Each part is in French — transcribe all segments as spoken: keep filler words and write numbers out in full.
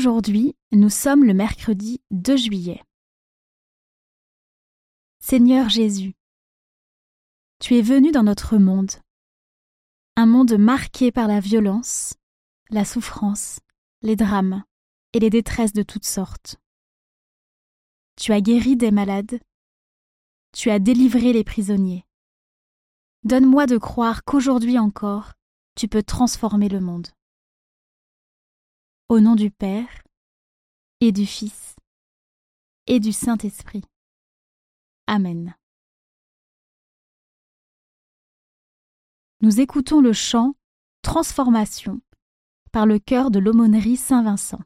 Aujourd'hui, nous sommes le mercredi deux juillet. Seigneur Jésus, tu es venu dans notre monde, un monde marqué par la violence, la souffrance, les drames et les détresses de toutes sortes. Tu as guéri des malades, tu as délivré les prisonniers. Donne-moi de croire qu'aujourd'hui encore, tu peux transformer le monde. Au nom du Père, et du Fils, et du Saint-Esprit. Amen. Nous écoutons le chant « Transformation » par le chœur de l'aumônerie Saint-Vincent.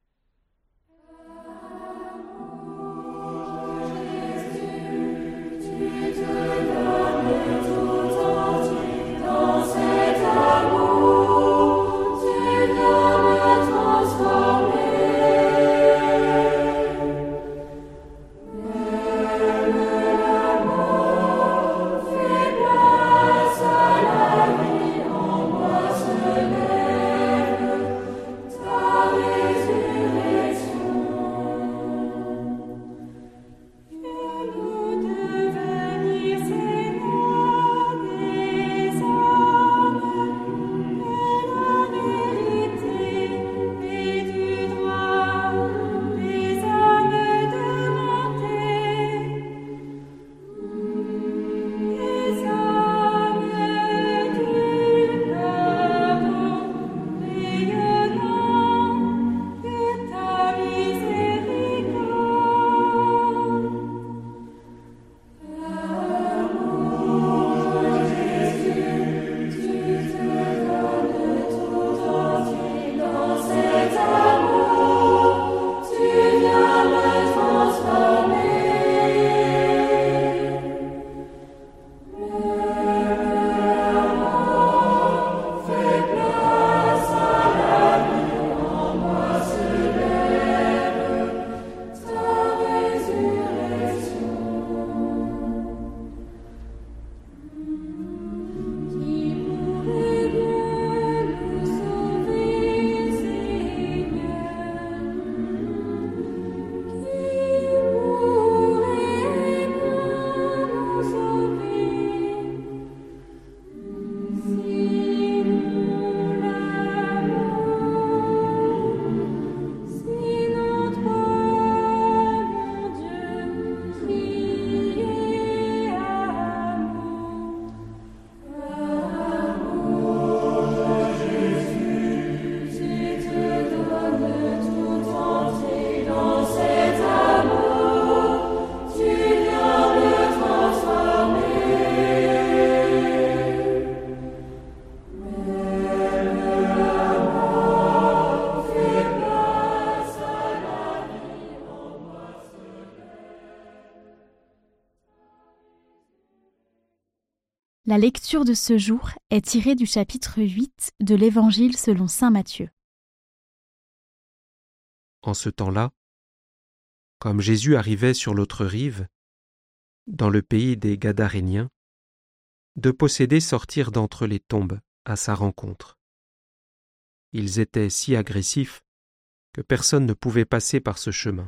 La lecture de ce jour est tirée du chapitre huit de l'Évangile selon saint Matthieu. En ce temps-là, comme Jésus arrivait sur l'autre rive, dans le pays des Gadaréniens, deux possédés sortirent d'entre les tombes à sa rencontre. Ils étaient si agressifs que personne ne pouvait passer par ce chemin.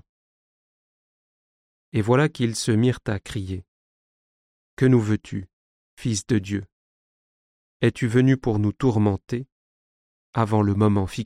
Et voilà qu'ils se mirent à crier : « Que nous veux-tu, Fils de Dieu ? Es-tu venu pour nous tourmenter avant le moment fixé ? »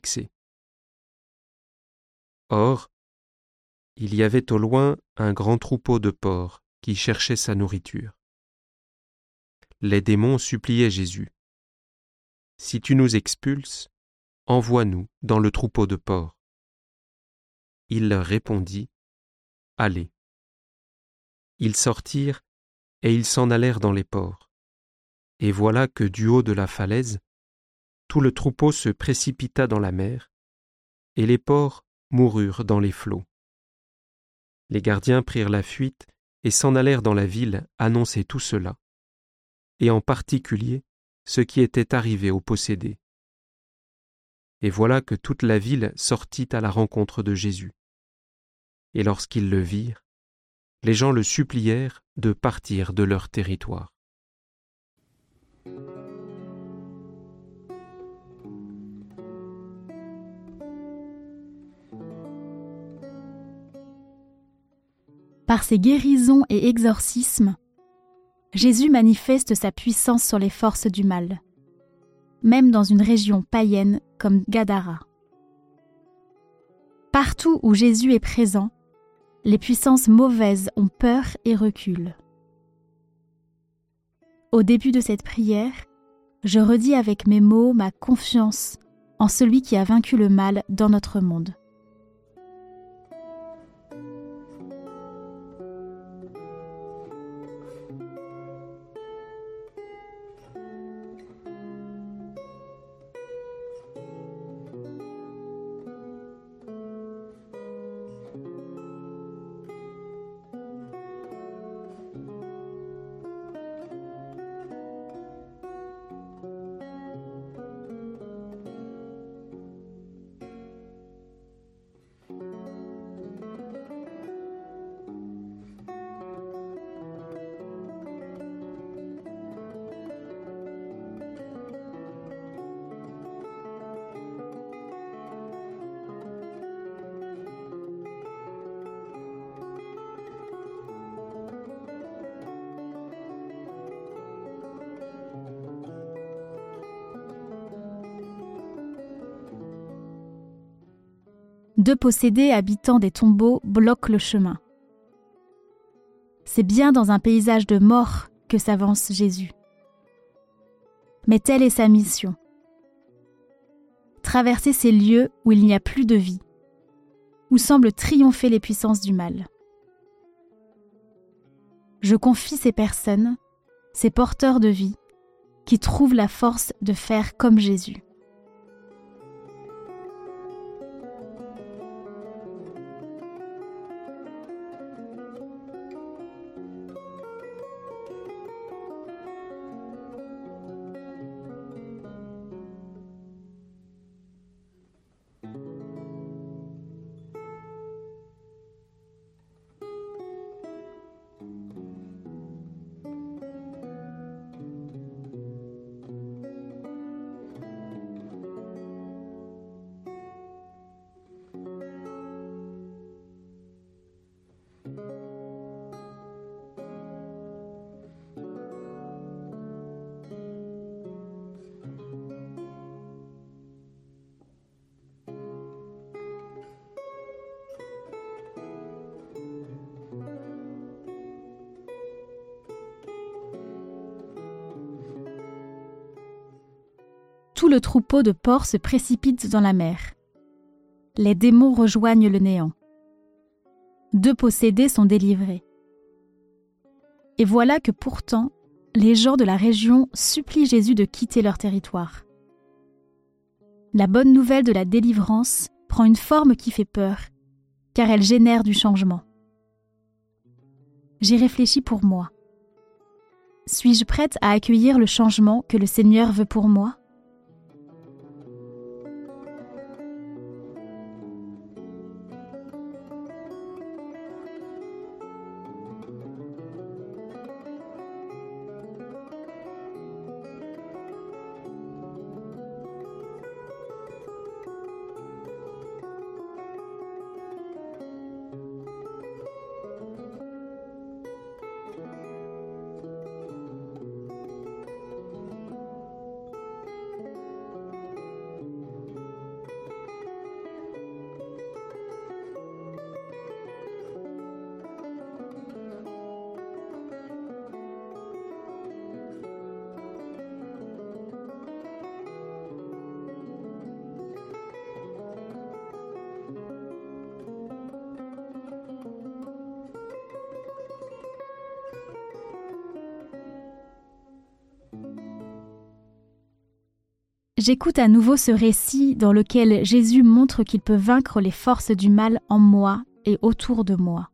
Or, il y avait au loin un grand troupeau de porcs qui cherchait sa nourriture. Les démons suppliaient Jésus : « Si tu nous expulses, envoie-nous dans le troupeau de porcs. » Il leur répondit : « Allez. » Ils sortirent et ils s'en allèrent dans les porcs. Et voilà que du haut de la falaise, tout le troupeau se précipita dans la mer, et les porcs moururent dans les flots. Les gardiens prirent la fuite et s'en allèrent dans la ville annoncer tout cela, et en particulier ce qui était arrivé aux possédés. Et voilà que toute la ville sortit à la rencontre de Jésus. Et lorsqu'ils le virent, les gens le supplièrent de partir de leur territoire. Par ses guérisons et exorcismes, Jésus manifeste sa puissance sur les forces du mal, même dans une région païenne comme Gadara. Partout où Jésus est présent, les puissances mauvaises ont peur et reculent. Au début de cette prière, je redis avec mes mots ma confiance en celui qui a vaincu le mal dans notre monde. Deux possédés habitant des tombeaux bloquent le chemin. C'est bien dans un paysage de mort que s'avance Jésus. Mais telle est sa mission. Traverser ces lieux où il n'y a plus de vie, où semblent triompher les puissances du mal. Je confie ces personnes, ces porteurs de vie, qui trouvent la force de faire comme Jésus. Tout le troupeau de porcs se précipite dans la mer. Les démons rejoignent le néant. Deux possédés sont délivrés. Et voilà que pourtant, les gens de la région supplient Jésus de quitter leur territoire. La bonne nouvelle de la délivrance prend une forme qui fait peur, car elle génère du changement. J'y réfléchis pour moi. Suis-je prête à accueillir le changement que le Seigneur veut pour moi ? J'écoute à nouveau ce récit dans lequel Jésus montre qu'il peut vaincre les forces du mal en moi et autour de moi.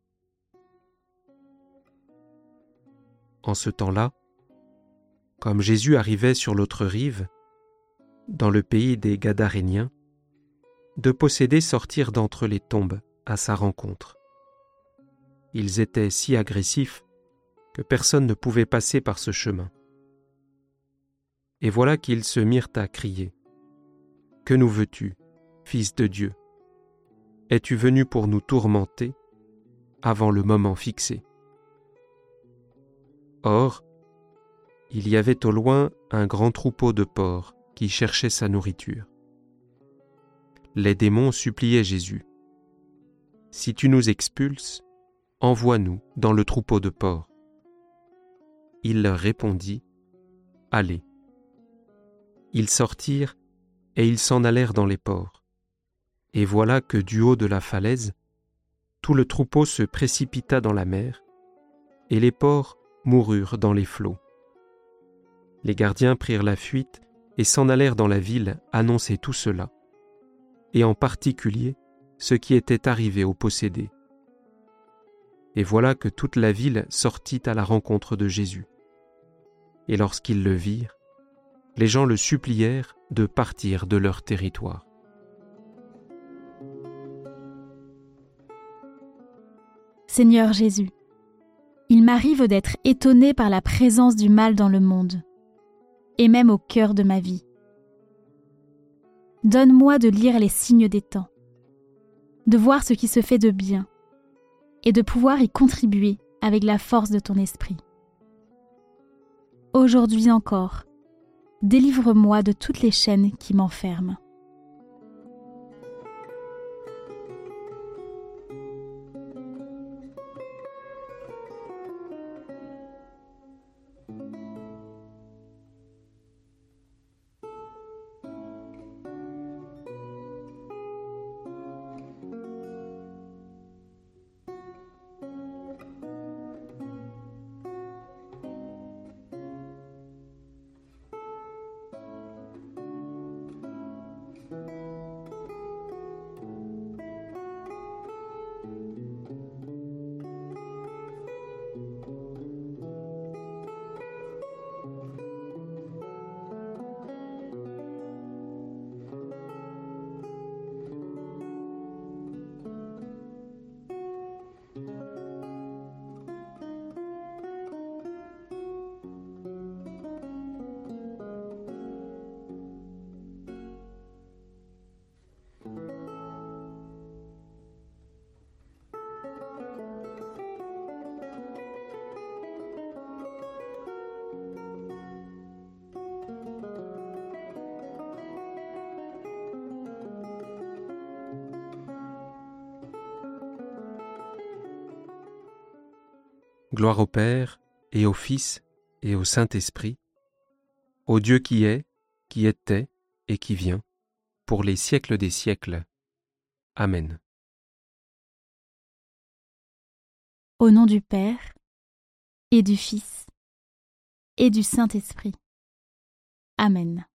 En ce temps-là, comme Jésus arrivait sur l'autre rive, dans le pays des Gadaréniens, deux possédés sortirent d'entre les tombes à sa rencontre. Ils étaient si agressifs que personne ne pouvait passer par ce chemin. Et voilà qu'ils se mirent à crier. « Que nous veux-tu, Fils de Dieu ? Es-tu venu pour nous tourmenter ? avant le moment fixé. Or, il y avait au loin un grand troupeau de porcs qui cherchait sa nourriture. Les démons suppliaient Jésus. « Si tu nous expulses, envoie-nous dans le troupeau de porcs. » Il leur répondit, « Allez. » Ils sortirent et ils s'en allèrent dans les porcs. Et voilà que du haut de la falaise, tout le troupeau se précipita dans la mer, et les porcs moururent dans les flots. Les gardiens prirent la fuite et s'en allèrent dans la ville annoncer tout cela, et en particulier ce qui était arrivé aux possédés. Et voilà que toute la ville sortit à la rencontre de Jésus. Et lorsqu'ils le virent, les gens le supplièrent de partir de leur territoire. Seigneur Jésus, il m'arrive d'être étonné par la présence du mal dans le monde, et même au cœur de ma vie. Donne-moi de lire les signes des temps, de voir ce qui se fait de bien, et de pouvoir y contribuer avec la force de ton esprit. Aujourd'hui encore, délivre-moi de toutes les chaînes qui m'enferment. Gloire au Père, et au Fils, et au Saint-Esprit, au Dieu qui est, qui était, et qui vient, pour les siècles des siècles. Amen. Au nom du Père, et du Fils, et du Saint-Esprit. Amen.